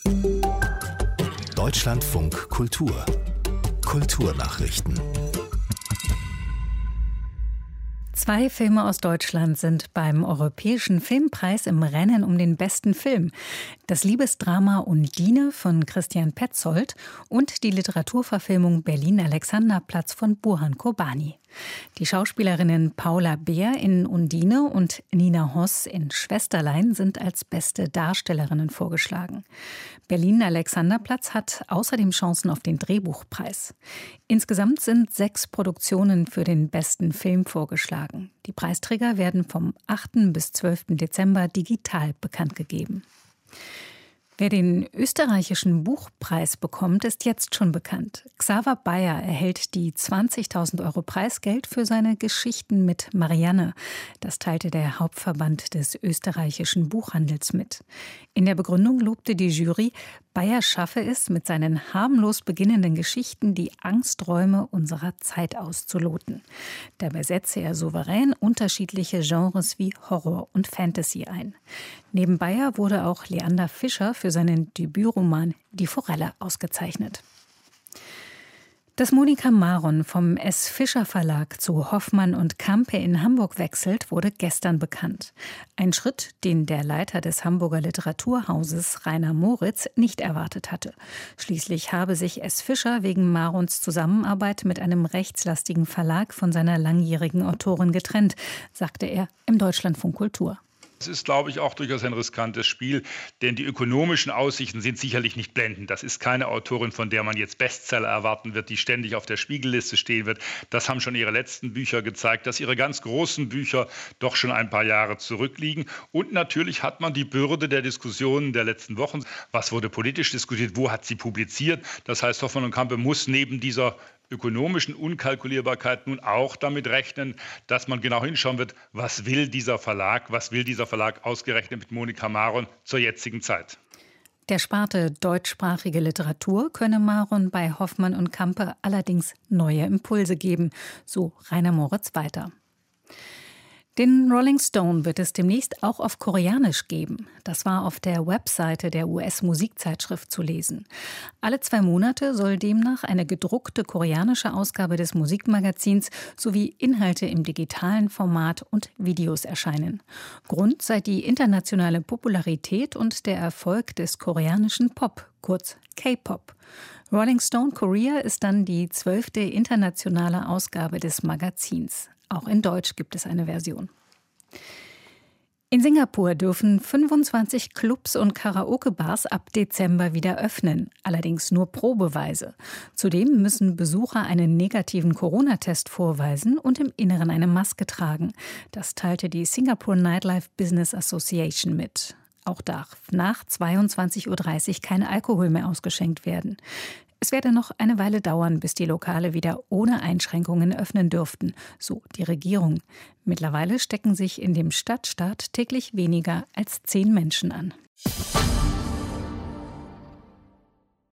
Deutschlandfunk Kultur. Kulturnachrichten. 2 Filme aus Deutschland sind beim Europäischen Filmpreis im Rennen um den besten Film. Das Liebesdrama Undine von Christian Petzold und die Literaturverfilmung Berlin-Alexanderplatz von Burhan Kobani. Die Schauspielerinnen Paula Beer in Undine und Nina Hoss in Schwesterlein sind als beste Darstellerinnen vorgeschlagen. Berlin-Alexanderplatz hat außerdem Chancen auf den Drehbuchpreis. Insgesamt sind 6 Produktionen für den besten Film vorgeschlagen. Die Preisträger werden vom 8. bis 12. Dezember digital bekannt gegeben. Wer den österreichischen Buchpreis bekommt, ist jetzt schon bekannt. Xaver Bayer erhält die 20.000 € Preisgeld für seine Geschichten mit Marianne. Das teilte der Hauptverband des österreichischen Buchhandels mit. In der Begründung lobte die Jury, Bayer schaffe es, mit seinen harmlos beginnenden Geschichten die Angsträume unserer Zeit auszuloten. Dabei setze er souverän unterschiedliche Genres wie Horror und Fantasy ein. Neben Bayer wurde auch Leander Fischer für seinen Debütroman Die Forelle ausgezeichnet. Dass Monika Maron vom S. Fischer Verlag zu Hoffmann und Campe in Hamburg wechselt, wurde gestern bekannt. Ein Schritt, den der Leiter des Hamburger Literaturhauses Rainer Moritz nicht erwartet hatte. Schließlich habe sich S. Fischer wegen Marons Zusammenarbeit mit einem rechtslastigen Verlag von seiner langjährigen Autorin getrennt, sagte er im Deutschlandfunk Kultur. Es ist, glaube ich, auch durchaus ein riskantes Spiel, denn die ökonomischen Aussichten sind sicherlich nicht blendend. Das ist keine Autorin, von der man jetzt Bestseller erwarten wird, die ständig auf der Spiegelliste stehen wird. Das haben schon ihre letzten Bücher gezeigt, dass ihre ganz großen Bücher doch schon ein paar Jahre zurückliegen. Und natürlich hat man die Bürde der Diskussionen der letzten Wochen. Was wurde politisch diskutiert? Wo hat sie publiziert? Das heißt, Hoffmann und Campe muss neben dieser ökonomischen Unkalkulierbarkeit nun auch damit rechnen, dass man genau hinschauen wird, was will dieser Verlag ausgerechnet mit Monika Maron zur jetzigen Zeit. Der Sparte deutschsprachige Literatur könne Maron bei Hoffmann und Campe allerdings neue Impulse geben, so Rainer Moritz weiter. Den Rolling Stone wird es demnächst auch auf Koreanisch geben. Das war auf der Webseite der US-Musikzeitschrift zu lesen. Alle 2 Monate soll demnach eine gedruckte koreanische Ausgabe des Musikmagazins sowie Inhalte im digitalen Format und Videos erscheinen. Grund sei die internationale Popularität und der Erfolg des koreanischen Pop, kurz K-Pop. Rolling Stone Korea ist dann die 12. internationale Ausgabe des Magazins. Auch in Deutsch gibt es eine Version. In Singapur dürfen 25 Clubs und Karaoke-Bars ab Dezember wieder öffnen, allerdings nur probeweise. Zudem müssen Besucher einen negativen Corona-Test vorweisen und im Inneren eine Maske tragen. Das teilte die Singapore Nightlife Business Association mit. Auch darf nach 22:30 Uhr kein Alkohol mehr ausgeschenkt werden. Es werde noch eine Weile dauern, bis die Lokale wieder ohne Einschränkungen öffnen dürften, so die Regierung. Mittlerweile stecken sich in dem Stadtstaat täglich weniger als 10 Menschen an.